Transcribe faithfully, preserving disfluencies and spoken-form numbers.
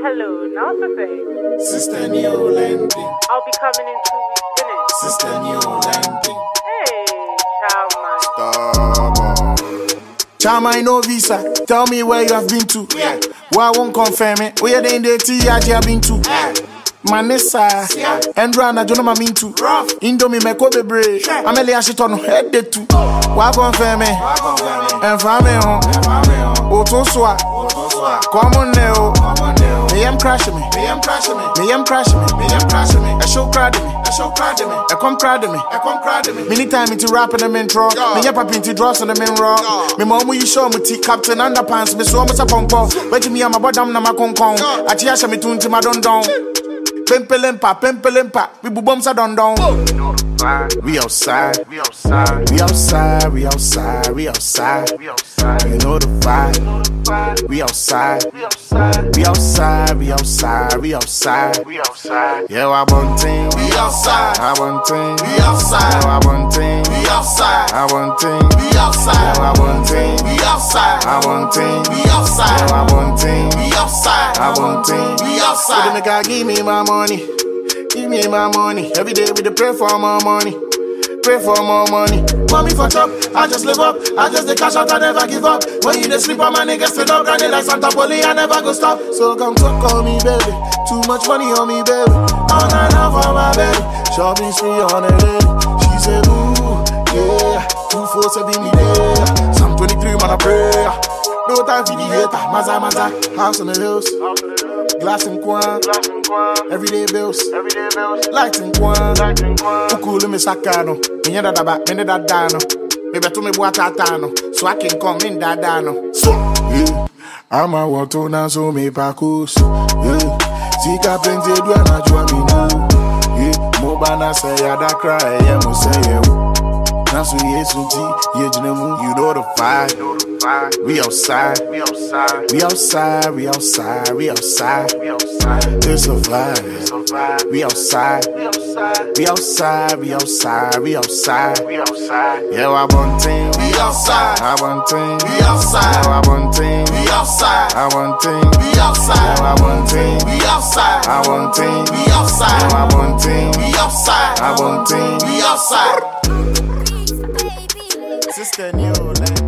Hello, now's the thing. Sister New Landing. I'll be coming in two weeks, innit? Sister New Landing. Hey, child man. Stop. Chama, I no visa. Tell me where you have been to. Yeah. Why I won't confirm it. Where they in the T I G have been to. Yeah. Manessa, and Rana, Jonah Mintu, Indomie Mekobe Bray, Amelia Shiton, head the two. Wagon Femme, and Fame, Otoswa, Common Neo, me am crashing me, me am crashing me, me am crashing me, me am crashing me, a show crowd me, a show crowd me, a come crowd me, a come crowd me. Many time into rap in the intro, me yap up into drops in the main raw. Me mom, you show me tea captain underpants, me so much a pump off. Wait me, I'm a bottom, na makon kong. I teach me to my don don. Pimpelimpa, pimpelimpa, we bombs are done down. We outside, we outside, we outside, we outside, we outside, we outside. You know the vibe. We outside, we outside, we outside, we outside, we outside, we outside. Yeah, I want team. We outside, I want team. We outside, I want team. We outside, I want team. We outside, I want team. We outside, I want team. We outside, I want team. We outside, I want team. We outside. So the nigga give me my money. Give me my money. Every day we dey pray for more money. Pray for more money. Mommy for top, I just live up. I just dey cash out, I never give up. When you dey sleep on my niggas still up, running like Santa Poli, I never go stop. So come talk on me, baby. Too much money on me, baby. All night long for my baby. Shopping spree on the day. She said, ooh, yeah. Two four seven me there. Psalm twenty-three, man, I pray. No time for the hater. Maza, maza. House on the hills. Glass in Kwan, everyday bills, everyday bills. Light in Kwan, Ukulu me sakano, Minya da ba, Mene da dano, me beto me buata tano, so I can come in da dano. So, yeah, I'm a water na so me pakus, yeah. Sika plenty do na jua me no, yeah. Mobana say ya da cry, yeah, mo say yeah. Nasu yesunti, ye jinemu, you know the vibe. We outside, we outside, we outside, we outside, we outside, we outside. It's a vibe, it's a vibe. We outside, we outside, we outside, we outside, we outside, we outside. Yeah, I want team, we outside, I want team, we outside, I want team, we outside, I want team, we outside, I want team, we outside, I want team, we outside, I want team, we outside, I want team, we outside. Sister New Land.